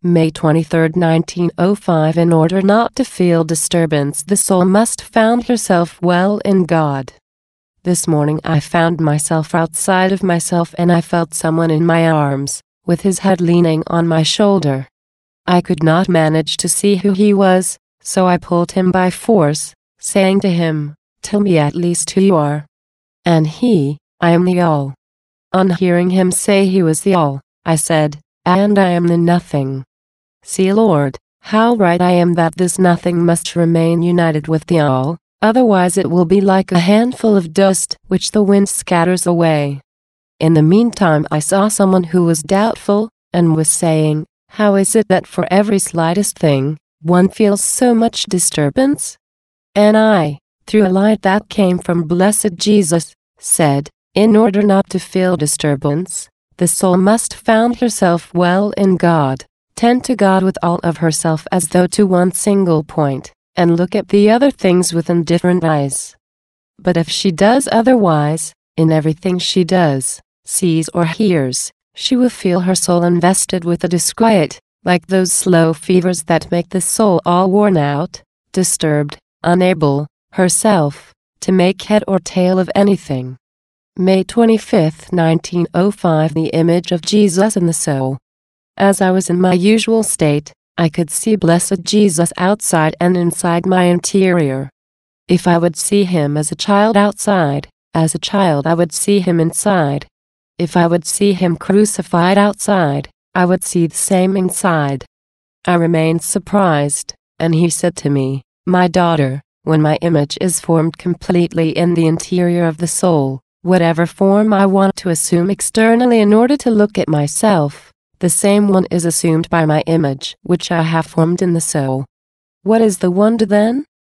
May 23, 1905. In order not to feel disturbance, the soul must found herself well in God. This morning I found myself outside of myself, and I felt someone in my arms, with his head leaning on my shoulder. I could not manage to see who he was, so I pulled him by force, saying to him, "Tell me at least who you are." And he, "I am the All." On hearing him say he was the All, I said, "And I am the Nothing." See, Lord, how right I am that this Nothing must remain united with the All, otherwise it will be like a handful of dust which the wind scatters away. In the meantime I saw someone who was doubtful, and was saying, "How is it that for every slightest thing, one feels so much disturbance?" And I, through a light that came from blessed Jesus, said, "In order not to feel disturbance, the soul must found herself well in God, tend to God with all of herself as though to one single point, and look at the other things with indifferent eyes. But if she does otherwise, in everything she does, sees or hears, she will feel her soul invested with a disquiet, like those slow fevers that make the soul all worn out, disturbed, unable, herself, to make head or tail of anything." May 25, 1905. The image of Jesus in the soul. As I was in my usual state, I could see blessed Jesus outside and inside my interior. If I would see him as a child outside, as a child I would see him inside. If I would see him crucified outside, I would see the same inside. I remained surprised, and he said to me, "My daughter, when my image is formed completely in the interior of the soul, whatever form I want to assume externally in order to look at myself, the same one is assumed by my image which I have formed in the soul." What is the wonder then?